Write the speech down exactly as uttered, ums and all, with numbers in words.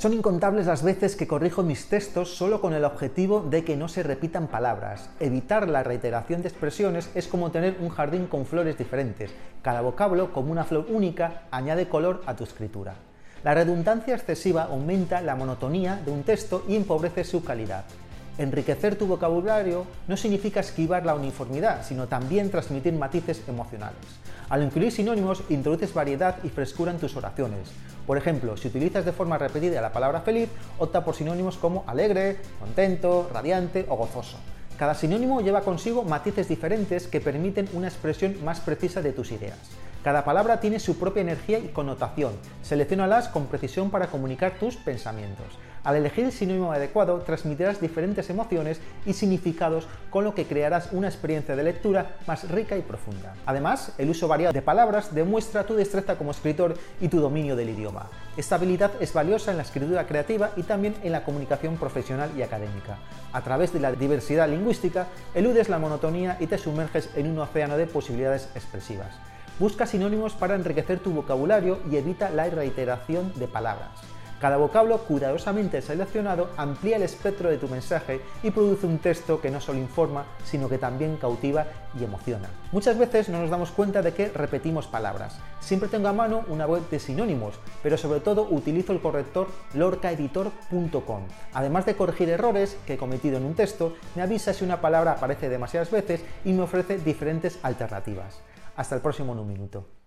Son incontables las veces que corrijo mis textos solo con el objetivo de que no se repitan palabras. Evitar la reiteración de expresiones es como tener un jardín con flores diferentes. Cada vocablo, como una flor única, añade color a tu escritura. La redundancia excesiva aumenta la monotonía de un texto y empobrece su calidad. Enriquecer tu vocabulario no significa esquivar la uniformidad, sino también transmitir matices emocionales. Al incluir sinónimos, introduces variedad y frescura en tus oraciones. Por ejemplo, si utilizas de forma repetida la palabra feliz, opta por sinónimos como alegre, contento, radiante o gozoso. Cada sinónimo lleva consigo matices diferentes que permiten una expresión más precisa de tus ideas. Cada palabra tiene su propia energía y connotación. Selecciónalas con precisión para comunicar tus pensamientos. Al elegir el sinónimo adecuado, transmitirás diferentes emociones y significados, con lo que crearás una experiencia de lectura más rica y profunda. Además, el uso variado de palabras demuestra tu destreza como escritor y tu dominio del idioma. Esta habilidad es valiosa en la escritura creativa y también en la comunicación profesional y académica. A través de la diversidad lingüística, eludes la monotonía y te sumerges en un océano de posibilidades expresivas. Busca sinónimos para enriquecer tu vocabulario y evita la reiteración de palabras. Cada vocablo cuidadosamente seleccionado amplía el espectro de tu mensaje y produce un texto que no solo informa, sino que también cautiva y emociona. Muchas veces no nos damos cuenta de que repetimos palabras. Siempre tengo a mano una web de sinónimos, pero sobre todo utilizo el corrector lorca editor punto com. Además de corregir errores que he cometido en un texto, me avisa si una palabra aparece demasiadas veces y me ofrece diferentes alternativas. Hasta el próximo en un minuto.